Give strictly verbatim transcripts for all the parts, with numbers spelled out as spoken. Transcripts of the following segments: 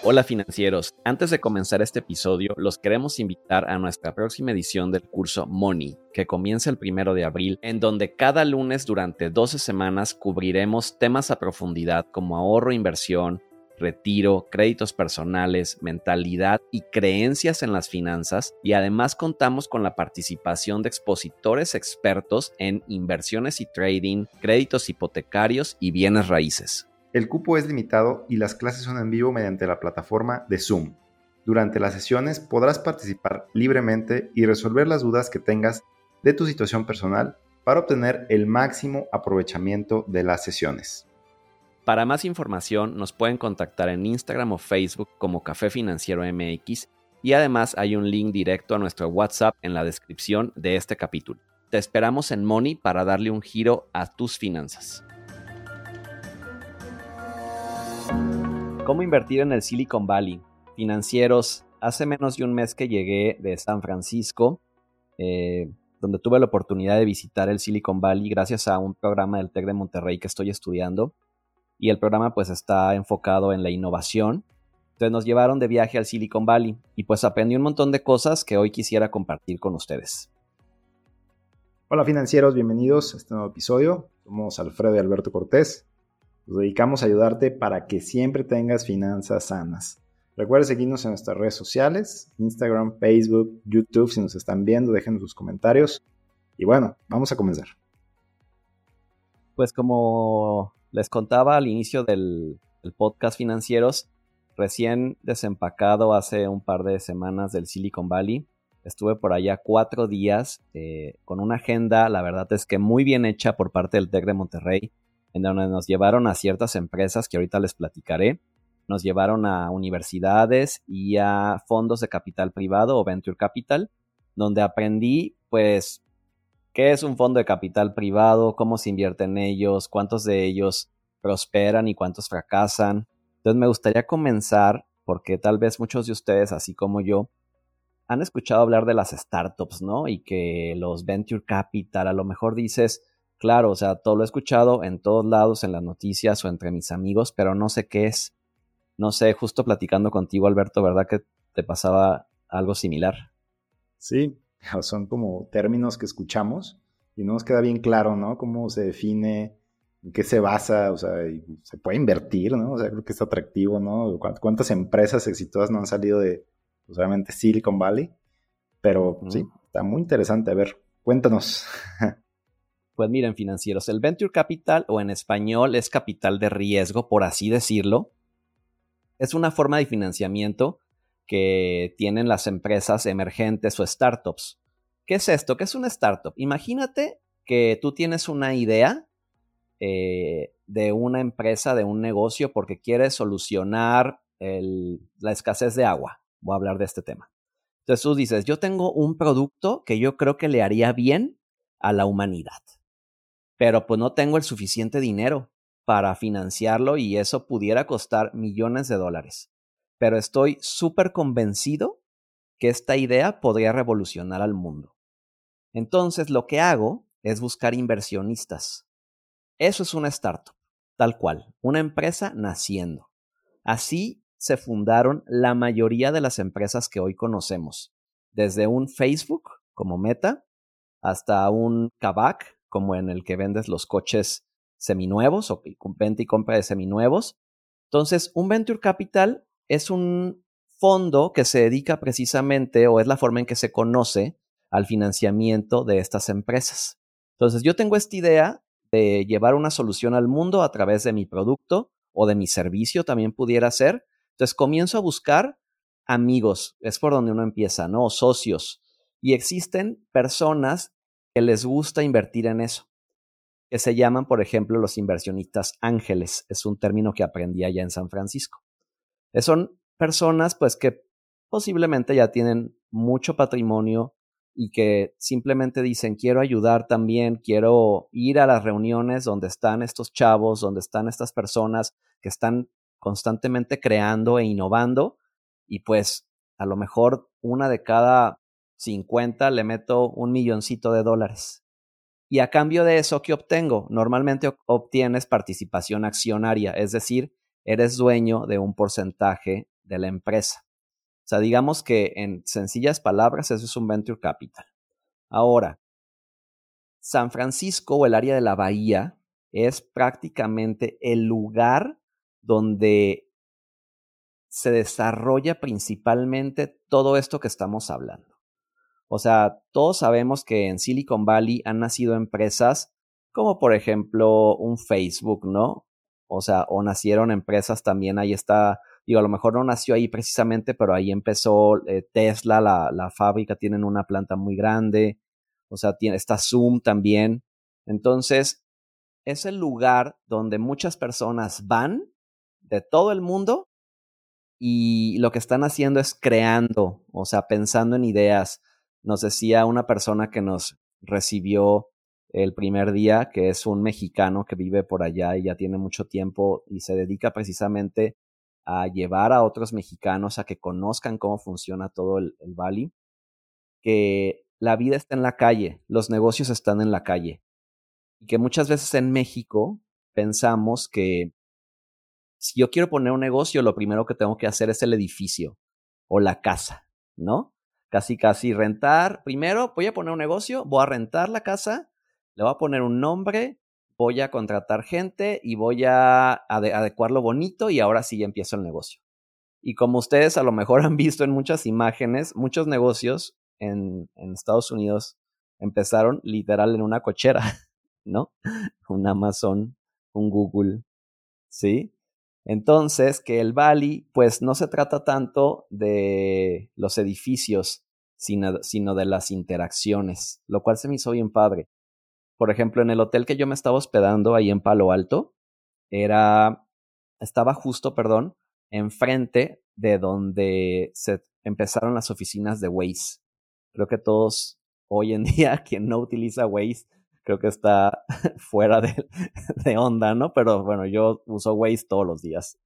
Hola financieros, antes de comenzar este episodio, los queremos invitar a nuestra próxima edición del curso Money, que comienza el primero de abril, en donde cada lunes durante doce semanas cubriremos temas a profundidad como ahorro, inversión, retiro, créditos personales, mentalidad y creencias en las finanzas, y además contamos con la participación de expositores expertos en inversiones y trading, créditos hipotecarios y bienes raíces. El cupo es limitado y las clases son en vivo mediante la plataforma de Zoom. Durante las sesiones podrás participar libremente y resolver las dudas que tengas de tu situación personal para obtener el máximo aprovechamiento de las sesiones. Para más información nos pueden contactar en Instagram o Facebook como Café Financiero M X y además hay un link directo a nuestro WhatsApp en la descripción de este capítulo. Te esperamos en Money para darle un giro a tus finanzas. ¿Cómo invertir en el Silicon Valley? Financieros, hace menos de un mes que llegué de San Francisco, eh, donde tuve la oportunidad de visitar el Silicon Valley gracias a un programa del TEC de Monterrey que estoy estudiando. Y el programa pues está enfocado en la innovación. Entonces nos llevaron de viaje al Silicon Valley y pues aprendí un montón de cosas que hoy quisiera compartir con ustedes. Hola financieros, bienvenidos a este nuevo episodio. Somos Alfredo y Alberto Cortés. Nos dedicamos a ayudarte para que siempre tengas finanzas sanas. Recuerda seguirnos en nuestras redes sociales, Instagram, Facebook, YouTube. Si nos están viendo, déjenos sus comentarios. Y bueno, vamos a comenzar. Pues como les contaba al inicio del, del podcast Financieros, recién desempacado hace un par de semanas del Silicon Valley. Estuve por allá cuatro días eh, con una agenda, la verdad es que muy bien hecha por parte del TEC de Monterrey, en donde nos llevaron a ciertas empresas que ahorita les platicaré. Nos llevaron a universidades y a fondos de capital privado o venture capital, donde aprendí, pues, qué es un fondo de capital privado, cómo se invierte en ellos, cuántos de ellos prosperan y cuántos fracasan. Entonces me gustaría comenzar, porque tal vez muchos de ustedes, así como yo, han escuchado hablar de las startups, ¿no? Y que los venture capital, a lo mejor dices, claro, o sea, todo lo he escuchado en todos lados, en las noticias o entre mis amigos, pero no sé qué es. No sé, justo platicando contigo, Alberto, ¿verdad que te pasaba algo similar? Sí, son como términos que escuchamos y no nos queda bien claro, ¿no? Cómo se define, en qué se basa, o sea, y se puede invertir, ¿no? O sea, creo que es atractivo, ¿no? ¿Cuántas empresas exitosas no han salido de, pues, obviamente, Silicon Valley? Pero mm. sí, está muy interesante. A ver, cuéntanos. Pues miren, financieros, el venture capital, o en español es capital de riesgo, por así decirlo, es una forma de financiamiento que tienen las empresas emergentes o startups. ¿Qué es esto? ¿Qué es una startup? Imagínate que tú tienes una idea eh, de una empresa, de un negocio, porque quieres solucionar el, la escasez de agua. Voy a hablar de este tema. Entonces tú dices, yo tengo un producto que yo creo que le haría bien a la humanidad, pero pues no tengo el suficiente dinero para financiarlo y eso pudiera costar millones de dólares. Pero estoy súper convencido que esta idea podría revolucionar al mundo. Entonces lo que hago es buscar inversionistas. Eso es una startup, tal cual, una empresa naciendo. Así se fundaron la mayoría de las empresas que hoy conocemos, desde un Facebook como Meta hasta un Kavak, como en el que vendes los coches seminuevos o venta y compra de seminuevos. Entonces, un venture capital es un fondo que se dedica precisamente, o es la forma en que se conoce, al financiamiento de estas empresas. Entonces, yo tengo esta idea de llevar una solución al mundo a través de mi producto o de mi servicio, también pudiera ser. Entonces, comienzo a buscar amigos, es por donde uno empieza, ¿no? Socios. Y existen personas que les gusta invertir en eso, que se llaman, por ejemplo, los inversionistas ángeles. Es un término que aprendí allá en San Francisco. Son personas, pues, que posiblemente ya tienen mucho patrimonio y que simplemente dicen, quiero ayudar también, quiero ir a las reuniones donde están estos chavos, donde están estas personas que están constantemente creando e innovando, y pues a lo mejor una de cada cincuenta le meto un milloncito de dólares. Y a cambio de eso, ¿qué obtengo? Normalmente obtienes participación accionaria, es decir, eres dueño de un porcentaje de la empresa. O sea, digamos que en sencillas palabras, eso es un venture capital. Ahora, San Francisco o el área de la Bahía es prácticamente el lugar donde se desarrolla principalmente todo esto que estamos hablando. O sea, todos sabemos que en Silicon Valley han nacido empresas como por ejemplo un Facebook, ¿no? O sea, o nacieron empresas también, ahí está, digo, a lo mejor no nació ahí precisamente, pero ahí empezó eh, Tesla, la, la fábrica, tienen una planta muy grande, o sea, tiene, está Zoom también. Entonces, es el lugar donde muchas personas van de todo el mundo y lo que están haciendo es creando, o sea, pensando en ideas. Nos decía una persona que nos recibió el primer día, que es un mexicano que vive por allá y ya tiene mucho tiempo y se dedica precisamente a llevar a otros mexicanos a que conozcan cómo funciona todo el, el Valley, que la vida está en la calle, los negocios están en la calle y que muchas veces en México pensamos que si yo quiero poner un negocio, lo primero que tengo que hacer es el edificio o la casa, ¿no? Casi, casi rentar. Primero voy a poner un negocio, voy a rentar la casa, le voy a poner un nombre, voy a contratar gente y voy a ade- adecuarlo bonito y ahora sí ya empiezo el negocio. Y como ustedes a lo mejor han visto en muchas imágenes, muchos negocios en, en Estados Unidos empezaron literal en una cochera, ¿no? Un Amazon, un Google, ¿sí? Entonces, que el Valley, pues no se trata tanto de los edificios, sino, sino de las interacciones, lo cual se me hizo bien padre. Por ejemplo, en el hotel que yo me estaba hospedando ahí en Palo Alto, era, estaba justo, perdón, enfrente de donde se empezaron las oficinas de Waze. Creo que todos hoy en día, quien no utiliza Waze, creo que está fuera de, de onda, ¿no? Pero bueno, yo uso Waze todos los días.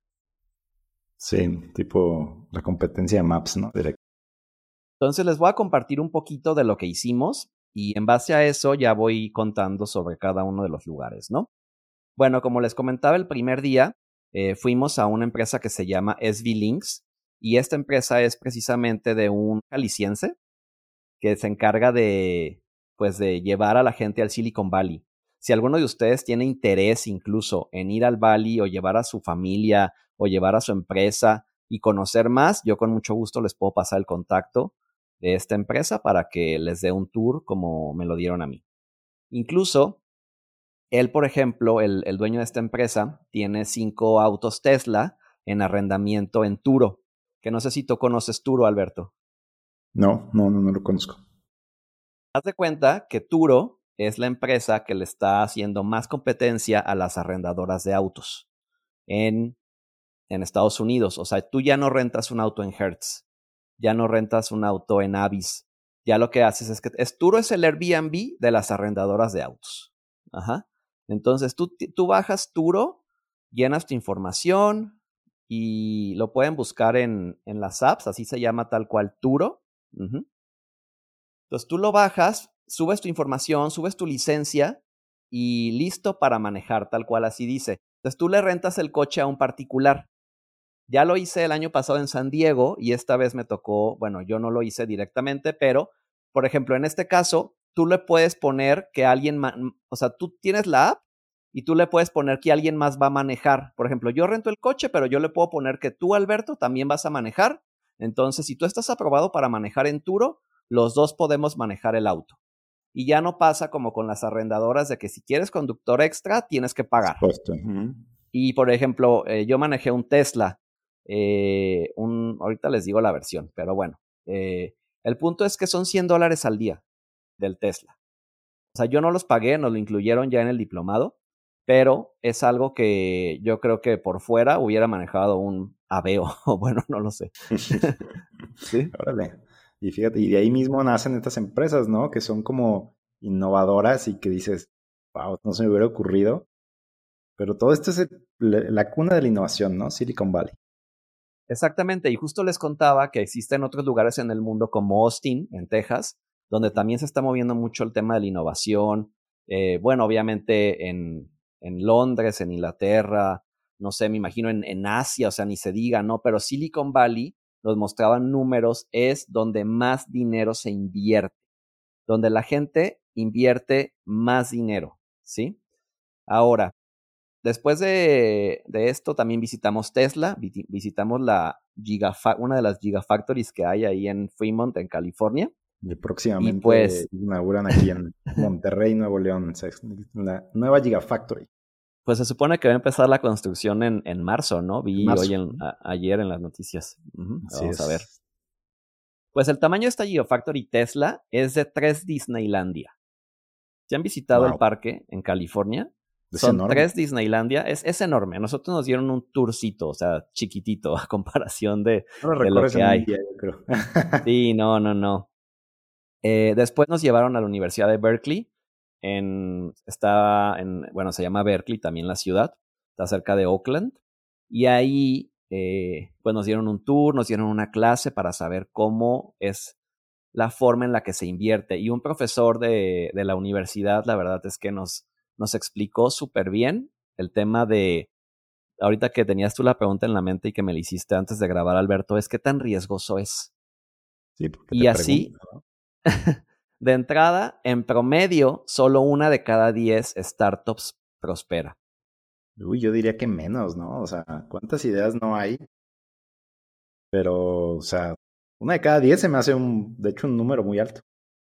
Sí, tipo la competencia de Maps, ¿no? Directo. Entonces les voy a compartir un poquito de lo que hicimos y en base a eso ya voy contando sobre cada uno de los lugares, ¿no? Bueno, como les comentaba el primer día, eh, fuimos a una empresa que se llama S V Links y esta empresa es precisamente de un jalisciense que se encarga de, pues, de llevar a la gente al Silicon Valley. Si alguno de ustedes tiene interés incluso en ir al Valley o llevar a su familia o llevar a su empresa y conocer más, yo con mucho gusto les puedo pasar el contacto de esta empresa para que les dé un tour como me lo dieron a mí. Incluso, él, por ejemplo, el, el dueño de esta empresa, tiene cinco autos Tesla en arrendamiento en Turo, que no sé si tú conoces Turo, Alberto. No, no, no, no lo conozco. Haz de cuenta que Turo es la empresa que le está haciendo más competencia a las arrendadoras de autos en, en Estados Unidos. O sea, tú ya no rentas un auto en Hertz, ya no rentas un auto en Avis. Ya lo que haces es que es, Turo es el Airbnb de las arrendadoras de autos. Ajá. Entonces tú, tú bajas Turo, llenas tu información y lo pueden buscar en, en las apps, así se llama tal cual Turo. Uh-huh. Entonces tú lo bajas, subes tu información, subes tu licencia y listo para manejar, tal cual así dice. Entonces tú le rentas el coche a un particular. Ya lo hice el año pasado en San Diego y esta vez me tocó, bueno, yo no lo hice directamente, pero, por ejemplo, en este caso, tú le puedes poner que alguien, ma- o sea, tú tienes la app y tú le puedes poner que alguien más va a manejar. Por ejemplo, yo rento el coche, pero yo le puedo poner que tú, Alberto, también vas a manejar. Entonces, si tú estás aprobado para manejar en Turo, los dos podemos manejar el auto. Y ya no pasa como con las arrendadoras de que si quieres conductor extra, tienes que pagar. Supuesto. Uh-huh. Y, por ejemplo, eh, yo manejé un Tesla. Eh, un, ahorita les digo la versión, pero bueno. Eh, el punto es que son cien dólares al día del Tesla. O sea, yo no los pagué, nos lo incluyeron ya en el diplomado, pero es algo que yo creo que por fuera hubiera manejado un Aveo, o bueno, no lo sé. ¿Sí? Órale. Y fíjate, y de ahí mismo nacen estas empresas, ¿no? Que son como innovadoras y que dices, wow, no se me hubiera ocurrido. Pero todo esto es el- la, la cuna de la innovación, ¿no? Silicon Valley. Exactamente, y justo les contaba que existen otros lugares en el mundo como Austin, en Texas, donde también se está moviendo mucho el tema de la innovación. Eh, bueno, obviamente en, en Londres, en Inglaterra, no sé, me imagino en, en Asia, o sea, ni se diga, ¿no? Pero Silicon Valley, nos mostraban números, es donde más dinero se invierte, donde la gente invierte más dinero, ¿sí? Ahora, después de, de esto también visitamos Tesla, visitamos la Gigafa- una de las Gigafactories que hay ahí en Fremont, en California. Y próximamente y pues, inauguran aquí en Monterrey, Nuevo León, la nueva Gigafactory. Pues se supone que va a empezar la construcción en, en marzo, ¿no? Vi En marzo. hoy en, a, ayer en las noticias. Uh-huh. Vamos es. a ver. Pues el tamaño de esta Gigafactory Tesla es de tres Disneylandia. ¿Se han visitado wow. el parque en California? Es Son enorme. tres Disneylandia. Es, es enorme. A nosotros nos dieron un tourcito, o sea, chiquitito, a comparación de, no lo, de lo que hay. Día, yo creo. Sí, no, no, no. Eh, después nos llevaron a la Universidad de Berkeley. En, está en, bueno, se llama Berkeley también la ciudad. Está cerca de Oakland. Y ahí, eh, pues nos dieron un tour, nos dieron una clase para saber cómo es la forma en la que se invierte. Y un profesor de, de la universidad, la verdad es que nos, nos explicó súper bien el tema de, ahorita que tenías tú la pregunta en la mente y que me la hiciste antes de grabar, Alberto, es qué tan riesgoso es. Sí, porque y te así, pregunto, ¿no? De entrada, en promedio, solo una de cada diez startups prospera. Uy, yo diría que menos, ¿no? O sea, ¿cuántas ideas no hay? Pero, o sea, una de cada diez se me hace, un, de hecho, un número muy alto.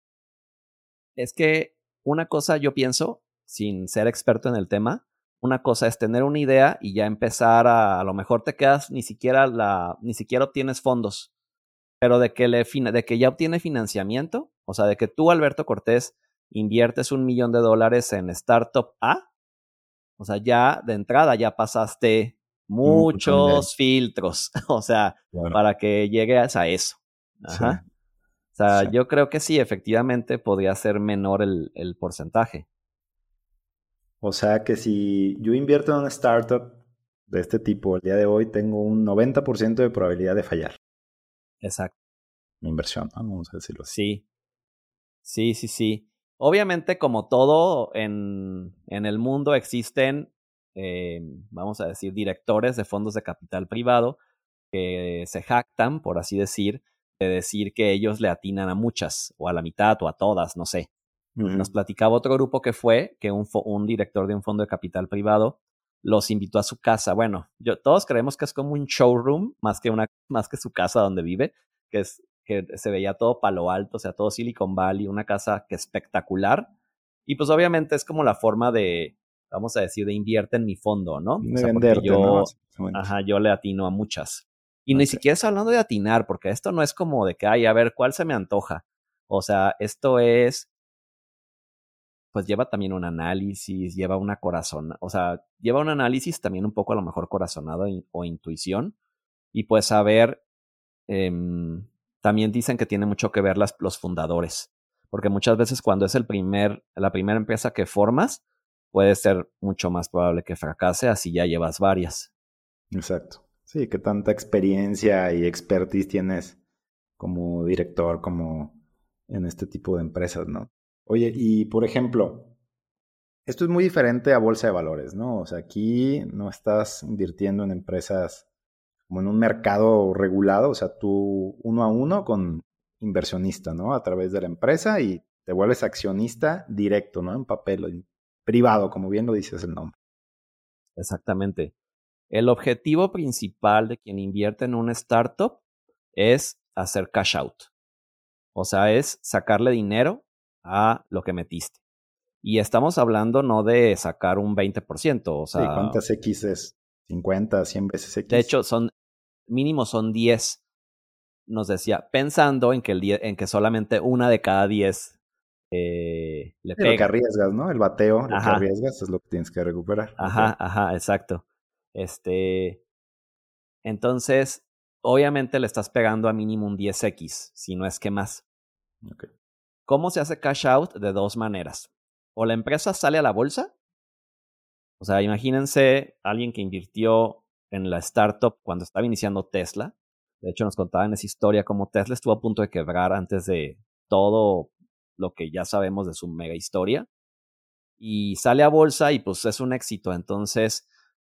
Es que una cosa yo pienso, sin ser experto en el tema, una cosa es tener una idea y ya empezar a, a lo mejor te quedas, ni siquiera la, ni siquiera obtienes fondos, pero de que, le, de que ya obtiene financiamiento, o sea, de que tú, Alberto Cortés, inviertes un millón de dólares en Startup A, o sea, ya de entrada ya pasaste muchos filtros, o sea, claro. para que llegues a eso. Ajá. Sí. O sea, sí. Yo creo que sí, efectivamente podría ser menor el, el porcentaje. O sea que si yo invierto en una startup de este tipo el día de hoy, tengo un noventa por ciento de probabilidad de fallar. Exacto. Mi inversión, ¿no? Vamos a decirlo Sí, así. sí, sí, sí. Obviamente, como todo en, en el mundo, existen, eh, vamos a decir, directores de fondos de capital privado que se jactan, por así decir, de decir que ellos le atinan a muchas, o a la mitad, o a todas, no sé. Uh-huh. Nos platicaba otro grupo que fue que un, un director de un fondo de capital privado los invitó a su casa. Bueno, yo, todos creemos que es como un showroom, más que, una, más que su casa donde vive, que es que se veía todo Palo Alto, o sea, todo Silicon Valley, una casa que espectacular. Y pues obviamente es como la forma de, vamos a decir, de invierte en mi fondo, ¿no? De o sea, venderte, yo, ¿no? Ajá, yo le atino a muchas. Y okay. Ni siquiera es hablando de atinar, porque esto no es como de que, ay, a ver, ¿cuál se me antoja? O sea, esto es, pues lleva también un análisis, lleva una corazón, o sea, lleva un análisis también un poco a lo mejor corazonado o intuición. Y pues saber, eh, también dicen que tiene mucho que ver las, los fundadores, porque muchas veces cuando es el primer, la primera empresa que formas, puede ser mucho más probable que fracase, así ya llevas varias. Exacto. Sí, que tanta experiencia y expertise tienes como director, como en este tipo de empresas, ¿no? Oye, y por ejemplo, esto es muy diferente a bolsa de valores, ¿no? O sea, aquí no estás invirtiendo en empresas como en un mercado regulado, o sea, tú uno a uno con inversionista, ¿no? A través de la empresa y te vuelves accionista directo, ¿no? En papel, en privado, como bien lo dices el nombre. Exactamente. El objetivo principal de quien invierte en una startup es hacer cash out. O sea, es sacarle dinero a lo que metiste. Y estamos hablando no de sacar un veinte por ciento, o sea... Sí, ¿cuántas X es? ¿cincuenta, cien veces X? De hecho, son mínimo son diez. Nos decía, pensando en que, el die, en que solamente una de cada diez eh, le sí, pega. Lo que arriesgas, ¿no? El bateo, ajá. Lo que arriesgas es lo que tienes que recuperar. Ajá, okay. ajá, exacto. Este, entonces, obviamente le estás pegando a mínimo un diez equis, si no es que más. Okay. ¿Cómo se hace cash out? De dos maneras. O la empresa sale a la bolsa. O sea, imagínense alguien que invirtió en la startup cuando estaba iniciando Tesla. De hecho, nos contaban esa historia como Tesla estuvo a punto de quebrar antes de todo lo que ya sabemos de su mega historia. Y sale a bolsa y pues es un éxito. Entonces,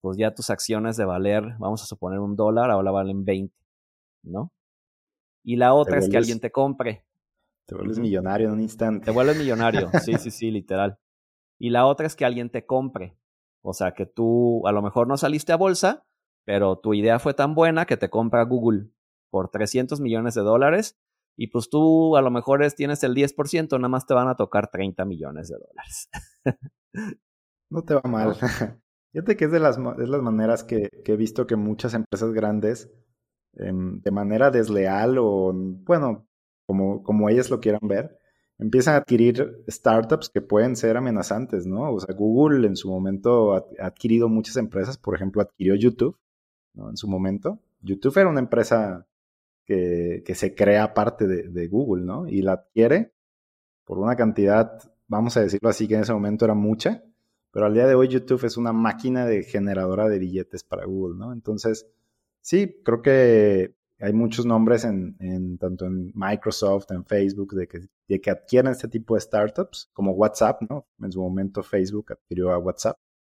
pues ya tus acciones de valer, vamos a suponer un dólar, ahora valen veinte, ¿no? Y la Te otra es que alguien vuelves, te compre. te vuelves Ujú. millonario en un instante. Te vuelves millonario, sí, sí, sí, literal. Y la otra es que alguien te compre. O sea, que tú a lo mejor no saliste a bolsa, pero tu idea fue tan buena que te compra Google por trescientos millones de dólares y pues tú a lo mejor es, tienes el diez por ciento, nada más te van a tocar treinta millones de dólares. No te va mal. ¿No? Fíjate que es de las, ma- es las maneras que, que he visto que muchas empresas grandes, em, de manera desleal o, bueno, como, como ellas lo quieran ver, empiezan a adquirir startups que pueden ser amenazantes, ¿no? O sea, Google en su momento ha ha adquirido muchas empresas, por ejemplo, adquirió YouTube, ¿no? En su momento. YouTube era una empresa que, que se crea parte de, de Google, ¿no? Y la adquiere por una cantidad, vamos a decirlo así, que en ese momento era mucha, pero al día de hoy YouTube es una máquina de generadora de billetes para Google, ¿no? Entonces, sí, creo que hay muchos nombres en, en tanto en Microsoft, en Facebook, de que, de que adquieren este tipo de startups, como WhatsApp, ¿no? En su momento Facebook adquirió a WhatsApp.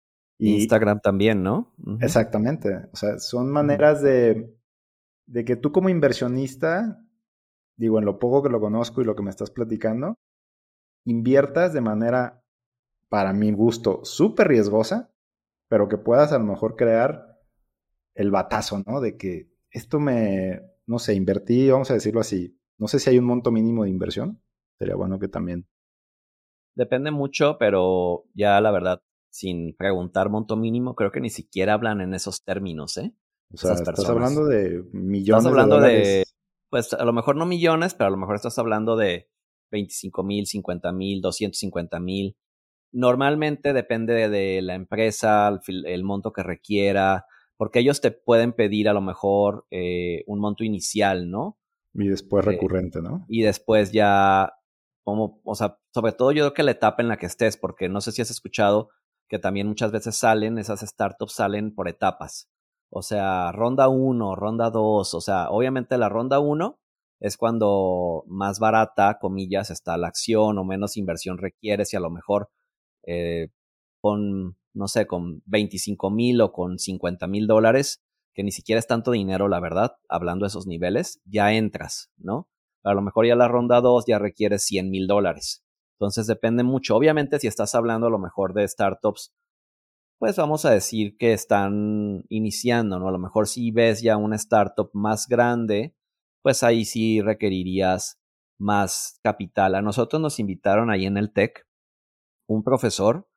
Y Instagram también, ¿no? Ujú. exactamente, o sea, son Ujú. maneras de, de que tú como inversionista, digo, en lo poco que lo conozco y lo que me estás platicando, inviertas de manera, para mi gusto, súper riesgosa, pero que puedas a lo mejor crear el batazo, ¿no? De que esto me, no sé, invertí, vamos a decirlo así, no sé si hay un monto mínimo de inversión, sería bueno que también. Depende mucho, pero ya la verdad, sin preguntar monto mínimo, creo que ni siquiera hablan en esos términos, ¿eh? O sea, Esas estás personas. hablando de Estás millones de hablando de, dólares. pues a lo mejor no millones, pero a lo mejor estás hablando de veinticinco mil, cincuenta mil, doscientos cincuenta mil. Normalmente depende de, de la empresa, el, fil- el monto que requiera, porque ellos te pueden pedir a lo mejor eh, un monto inicial, ¿no? Y después Eh, recurrente, ¿no? y después ya, como, o sea, sobre todo yo creo que la etapa en la que estés, porque no sé si has escuchado que también muchas veces salen, esas startups salen por etapas. O sea, ronda uno, ronda dos, o sea, obviamente la ronda uno es cuando más barata, comillas, está la acción o menos inversión requiere, si a lo mejor eh, con, no sé, con veinticinco mil o con cincuenta mil dólares, que ni siquiera es tanto dinero, la verdad, hablando de esos niveles, ya entras, ¿no? A lo mejor ya la ronda dos ya requiere cien mil dólares. Entonces depende mucho. Obviamente, si estás hablando a lo mejor de startups, pues vamos a decir que están iniciando, ¿no? A lo mejor si ves ya una startup más grande, pues ahí sí requerirías más capital. A nosotros nos invitaron ahí en el TEC un profesor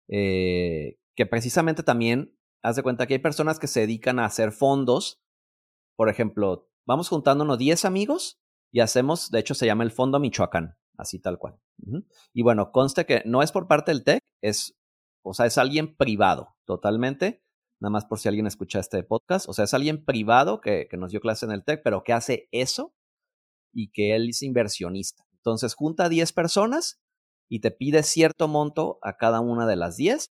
eh, que precisamente también, haz de cuenta que hay personas que se dedican a hacer fondos. Por ejemplo, vamos juntándonos diez amigos y hacemos, de hecho se llama el Fondo Michoacán, así tal cual. Uh-huh. Y bueno, conste que no es por parte del TEC, es, o sea, es alguien privado, totalmente, nada más por si alguien escucha este podcast, o sea, es alguien privado que, que nos dio clase en el TEC, pero que hace eso y que él es inversionista. Entonces junta diez personas y te pide cierto monto a cada una de las diez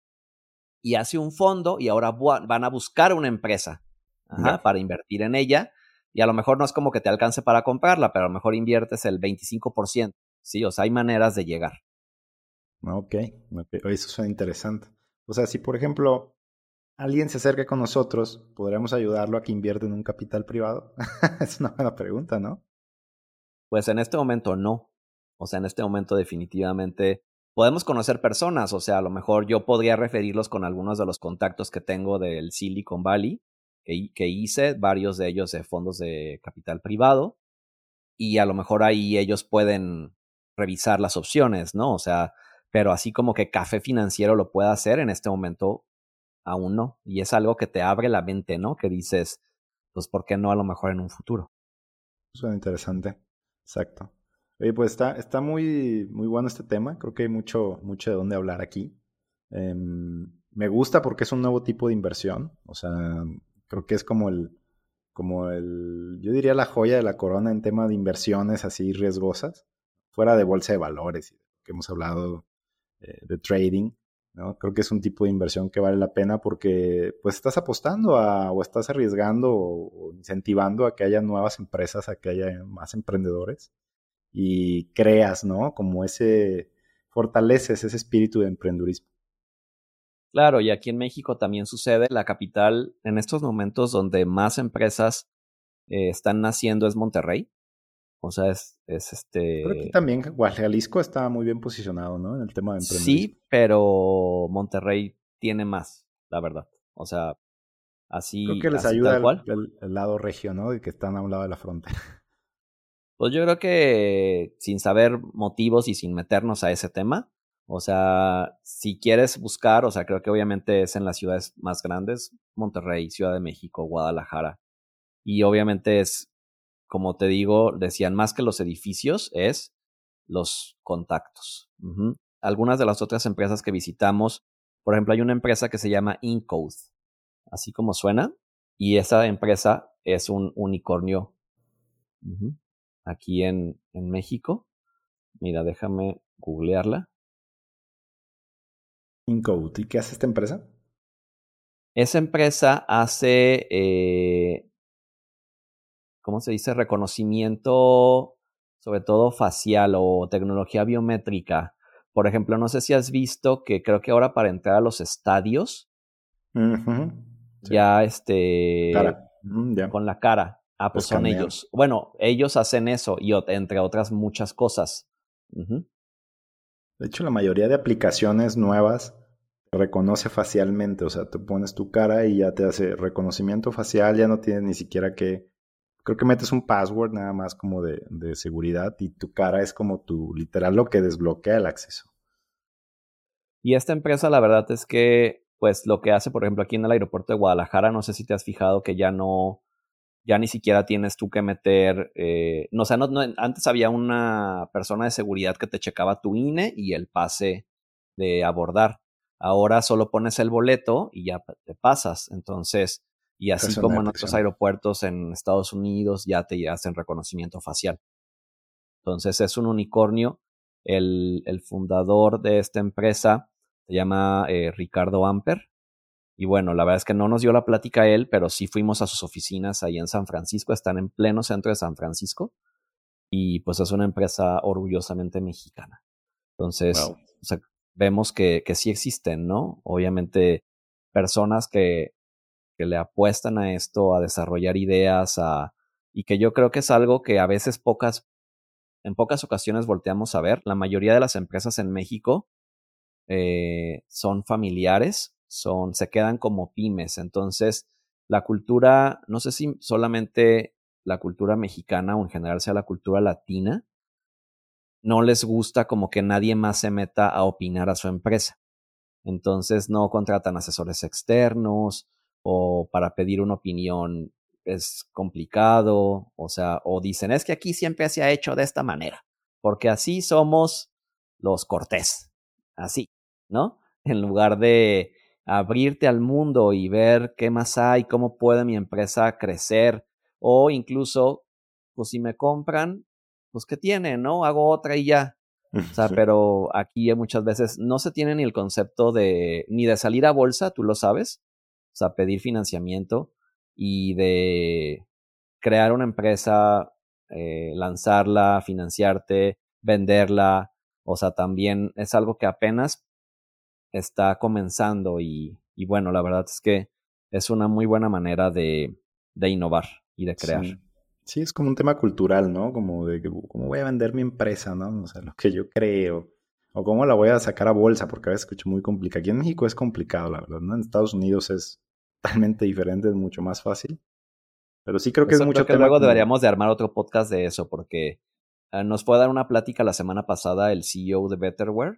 y hace un fondo y ahora van a buscar una empresa, Ya. ajá, para invertir en ella y a lo mejor no es como que te alcance para comprarla, pero a lo mejor inviertes el veinticinco por ciento, ¿sí? O sea, hay maneras de llegar. Ok, ok. Oye, eso suena interesante. O sea, si por ejemplo alguien se acerca con nosotros, ¿podríamos ayudarlo a que invierta en un capital privado? Es una buena pregunta, ¿no? Pues en este momento no. O sea, en este momento definitivamente podemos conocer personas. O sea, a lo mejor yo podría referirlos con algunos de los contactos que tengo del Silicon Valley, que, que hice, varios de ellos de fondos de capital privado. Y a lo mejor ahí ellos pueden revisar las opciones, ¿no? O sea, pero así como que Café Financiero lo pueda hacer, en este momento aún no. Y es algo que te abre la mente, ¿no? Que dices, pues, ¿por qué no a lo mejor en un futuro? Suena interesante. Exacto. Oye, pues está, está muy, muy bueno este tema. Creo que hay mucho, mucho de dónde hablar aquí. Em, me gusta porque es un nuevo tipo de inversión. O sea, creo que es como el, como el, yo diría la joya de la corona en tema de inversiones así riesgosas, fuera de bolsa de valores, que hemos hablado eh, de trading, ¿no? Creo que es un tipo de inversión que vale la pena porque pues estás apostando a, o estás arriesgando o, o incentivando a que haya nuevas empresas, a que haya más emprendedores y creas, ¿no? Como ese, fortaleces ese espíritu de emprendurismo. Claro, y aquí en México también sucede. La capital, en estos momentos donde más empresas eh, están naciendo es Monterrey. O sea, es, es Creo que este... también Jalisco está muy bien posicionado, ¿no? En el tema de emprendedurismo. Sí, pero Monterrey tiene más, la verdad. O sea, Creo así, que les así ayuda tal el, cual. el- el lado regio, ¿no? De que están a un lado de la frontera. Pues yo creo que sin saber motivos y sin meternos a ese tema, o sea, si quieres buscar, o sea, creo que obviamente es en las ciudades más grandes, Monterrey, Ciudad de México, Guadalajara. Y obviamente es, como te digo, decían más que los edificios, es los contactos. Ujú. Algunas de las otras empresas que visitamos, por ejemplo, hay una empresa que se llama Incode, así como suena, y esa empresa es un unicornio. Ujú. Aquí en, en México. Mira, déjame googlearla. Incode. ¿Y qué hace esta empresa? Esa empresa hace, eh, ¿cómo se dice? Reconocimiento, sobre todo facial o tecnología biométrica. Por ejemplo, no sé si has visto que creo que ahora para entrar a los estadios, Ujú. Sí. ya este, Cara. Mm, ya. con la cara. Ah, Lo pues son escanean. ellos. Bueno, ellos hacen eso y entre otras muchas cosas. Ujú. De hecho, la mayoría de aplicaciones nuevas reconoce facialmente. O sea, tú pones tu cara y ya te hace reconocimiento facial. Ya no tienes ni siquiera que... Creo que metes un password nada más como de, de seguridad y tu cara es como tu, literal, lo que desbloquea el acceso. Y esta empresa, la verdad es que, pues lo que hace, por ejemplo, aquí en el aeropuerto de Guadalajara, no sé si te has fijado que ya no, ya ni siquiera tienes tú que meter, eh, no, o sea, no, no, antes había una persona de seguridad que te checaba tu I N E y el pase de abordar. Ahora solo pones el boleto y ya te pasas. Entonces, y Se así hace una como en otros detección. aeropuertos en Estados Unidos ya te hacen reconocimiento facial. Entonces es un unicornio. El, el fundador de esta empresa se llama eh, Ricardo Amper. Y bueno, la verdad es que no nos dio la plática a él, pero sí fuimos a sus oficinas ahí en San Francisco. Están en pleno centro de San Francisco. Y pues es una empresa orgullosamente mexicana. Entonces, Wow. o sea, vemos que, que sí existen, ¿no? Obviamente, personas que, que le apuestan a esto, a desarrollar ideas, a, y que yo creo que es algo que a veces pocas en pocas ocasiones volteamos a ver. La mayoría de las empresas en México eh, son familiares, son, se quedan como pymes. Entonces, la cultura, no sé si solamente la cultura mexicana o en general sea la cultura latina, no les gusta como que nadie más se meta a opinar a su empresa. Entonces no contratan asesores externos o para pedir una opinión es complicado, o sea, o dicen, es que aquí siempre se ha hecho de esta manera, porque así somos los Cortés, así, ¿no? En lugar de abrirte al mundo y ver qué más hay, cómo puede mi empresa crecer, o incluso, pues si me compran, pues qué tiene, ¿no? Hago otra y ya. O sea, Sí. pero aquí muchas veces no se tiene ni el concepto de, ni de salir a bolsa, tú lo sabes, o sea, pedir financiamiento y de crear una empresa, eh, lanzarla, financiarte, venderla, o sea, también es algo que apenas está comenzando y, y bueno, la verdad es que es una muy buena manera de, de innovar y de crear. Sí. Sí, es como un tema cultural, ¿no? Como de que, cómo voy a vender mi empresa, ¿no? O sea, lo que yo creo. O cómo la voy a sacar a bolsa, porque a veces escucho muy complicado. Aquí en México es complicado, la verdad, ¿no? En Estados Unidos es totalmente diferente, es mucho más fácil. Pero sí creo que es Eso creo mucho que tema luego como... deberíamos de armar otro podcast de eso, porque eh, nos fue a dar una plática la semana pasada el C E O de Betterware,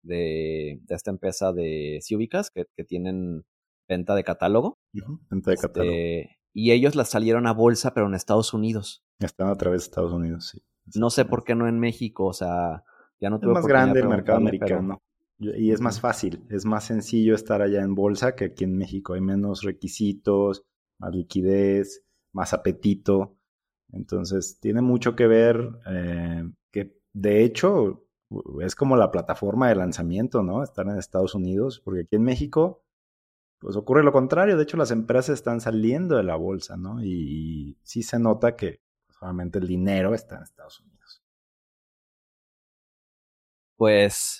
de, de esta empresa de si ubicas, que, que tienen venta de catálogo. Ujú, venta de catálogo. Este, y ellos las salieron a bolsa, pero en Estados Unidos. Están a través de Estados Unidos, sí, No sé por exactamente. qué no en México, o sea, ya no Es tuve más oportunidad de grande el mercado preguntarle, pero americano y es más ujú. fácil, es más sencillo estar allá en bolsa que aquí en México. Hay menos requisitos, más liquidez, más apetito. Entonces, tiene mucho que ver eh, que, de hecho, es como la plataforma de lanzamiento, ¿no? Estar en Estados Unidos, porque aquí en México, pues ocurre lo contrario. De hecho, las empresas están saliendo de la bolsa, ¿no? Y, y sí se nota que solamente el dinero está en Estados Unidos. Pues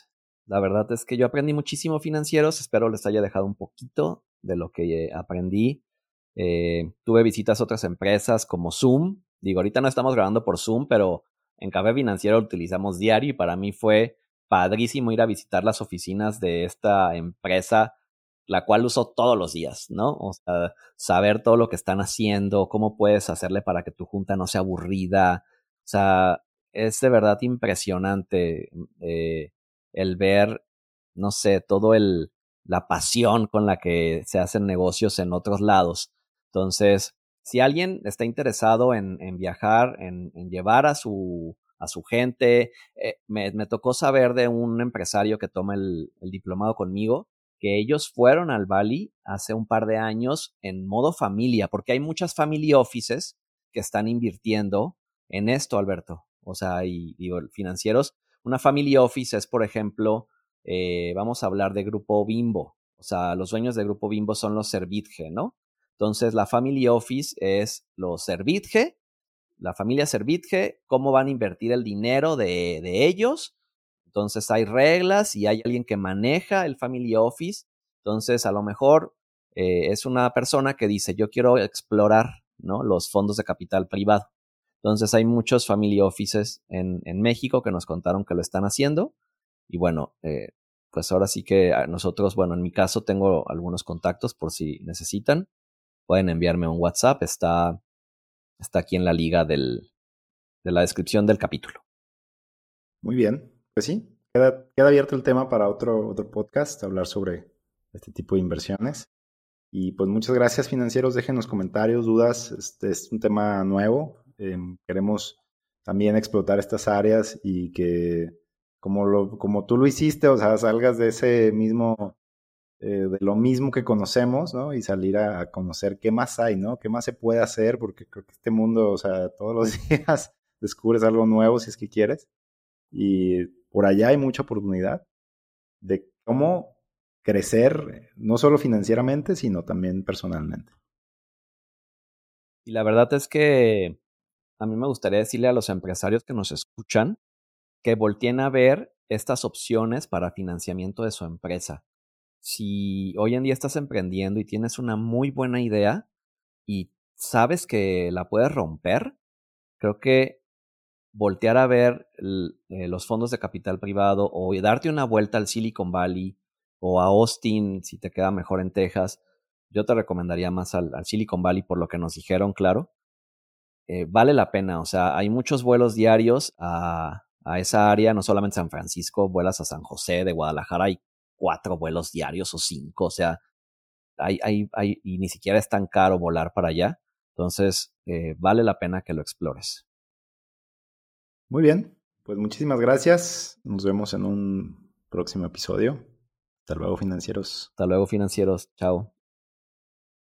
La verdad es que yo aprendí muchísimo financieros. Espero les haya dejado un poquito de lo que aprendí. Eh, tuve visitas a otras empresas como Zoom. Digo, ahorita no estamos grabando por Zoom, pero en Café Financiero lo utilizamos diario y para mí fue padrísimo ir a visitar las oficinas de esta empresa, la cual uso todos los días, ¿no? O sea, saber todo lo que están haciendo, cómo puedes hacerle para que tu junta no sea aburrida. O sea, es de verdad impresionante eh, el ver, no sé, todo el la pasión con la que se hacen negocios en otros lados. Entonces, si alguien está interesado en, en viajar, en, en llevar a su, a su gente, eh, me, me tocó saber de un empresario que toma el, el diplomado conmigo, que ellos fueron al Bali hace un par de años en modo familia, porque hay muchas family offices que están invirtiendo en esto, Alberto. O sea, y digo, financieros. Una family office es, por ejemplo, eh, vamos a hablar de Grupo Bimbo. O sea, los dueños de Grupo Bimbo son los Servitje, ¿no? Entonces, la family office es los Servitje, la familia Servitje, cómo van a invertir el dinero de, de ellos. Entonces, hay reglas y hay alguien que maneja el family office. Entonces, a lo mejor eh, es una persona que dice, yo quiero explorar, ¿no?, los fondos de capital privado. Entonces, hay muchos family offices en, en México que nos contaron que lo están haciendo. Y bueno, eh, pues ahora sí que nosotros, bueno, en mi caso tengo algunos contactos por si necesitan. Pueden enviarme un WhatsApp, está, está aquí en la liga del, de la descripción del capítulo. Muy bien, pues sí, queda, queda abierto el tema para otro, otro podcast, hablar sobre este tipo de inversiones. Y pues muchas gracias, financieros, déjenos comentarios, dudas, este es un tema nuevo, eh, queremos también explotar estas áreas y que como, lo, como tú lo hiciste, o sea, salgas de ese mismo... Eh, de lo mismo que conocemos, ¿no? Y salir a, a conocer qué más hay, ¿no? Qué más se puede hacer, porque creo que este mundo, o sea, todos los días descubres algo nuevo si es que quieres. Y por allá hay mucha oportunidad de cómo crecer, no solo financieramente, sino también personalmente. Y la verdad es que a mí me gustaría decirle a los empresarios que nos escuchan que volteen a ver estas opciones para financiamiento de su empresa. Si hoy en día estás emprendiendo y tienes una muy buena idea y sabes que la puedes romper, creo que voltear a ver eh, los fondos de capital privado o darte una vuelta al Silicon Valley o a Austin, si te queda mejor en Texas, yo te recomendaría más al, al Silicon Valley por lo que nos dijeron, claro. Eh, vale la pena, o sea, hay muchos vuelos diarios a, a esa área, no solamente San Francisco, vuelas a San José, de Guadalajara hay cuatro vuelos diarios o cinco, o sea, hay, hay, hay, y ni siquiera es tan caro volar para allá, entonces eh, vale la pena que lo explores. Muy bien, pues muchísimas gracias, nos vemos en un próximo episodio. Hasta luego, financieros. Hasta luego, financieros, chao.